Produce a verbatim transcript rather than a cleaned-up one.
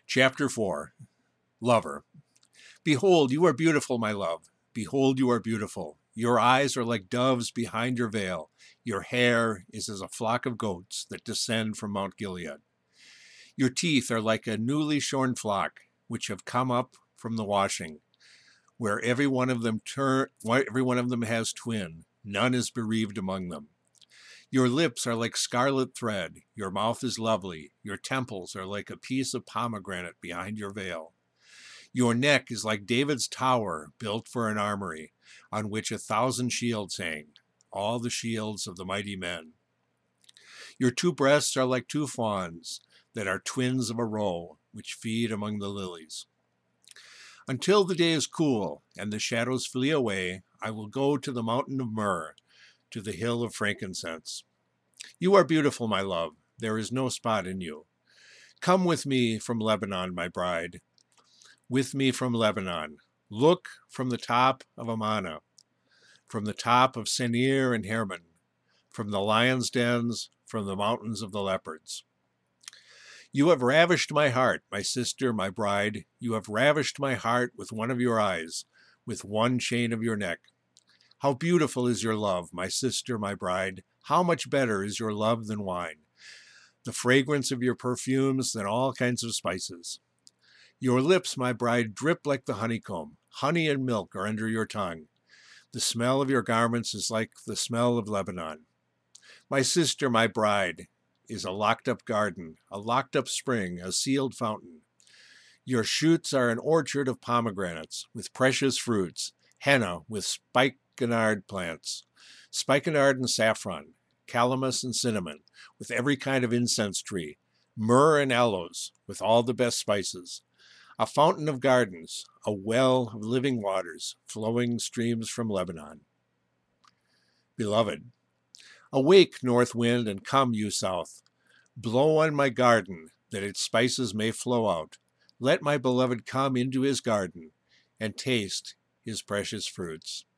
Chapter four. Lover. Behold, you are beautiful, my love. Behold, you are beautiful. Your eyes are like doves behind your veil. Your hair is as a flock of goats that descend from Mount Gilead. Your teeth are like a newly shorn flock, which have come up from the washing, where every one of them turn, every one of them has twin. None is bereaved among them. Your lips are like scarlet thread. Your mouth is lovely. Your temples are like a piece of pomegranate behind your veil. Your neck is like David's tower, built for an armory, on which a thousand shields hang, all the shields of the mighty men. Your two breasts are like two fawns that are twins of a roe, which feed among the lilies. Until the day is cool and the shadows flee away, I will go to the mountain of myrrh, to the hill of frankincense. You are beautiful, my love. There is no spot in you. Come with me from Lebanon, my bride. With me from Lebanon. Look from the top of Amana, from the top of Senir and Hermon, from the lions' dens, from the mountains of the leopards. You have ravished my heart, my sister, my bride. You have ravished my heart with one of your eyes, with one chain of your neck. How beautiful is your love, my sister, my bride. How much better is your love than wine, the fragrance of your perfumes than all kinds of spices. Your lips, my bride, drip like the honeycomb. Honey and milk are under your tongue. The smell of your garments is like the smell of Lebanon. My sister, my bride, is a locked-up garden, a locked-up spring, a sealed fountain. Your shoots are an orchard of pomegranates with precious fruits, henna with spikenard plants, spikenard and saffron, calamus and cinnamon, with every kind of incense tree, myrrh and aloes, with all the best spices, a fountain of gardens, a well of living waters, flowing streams from Lebanon. Beloved, awake, north wind, and come, you south. Blow on my garden, that its spices may flow out. Let my beloved come into his garden and taste his precious fruits.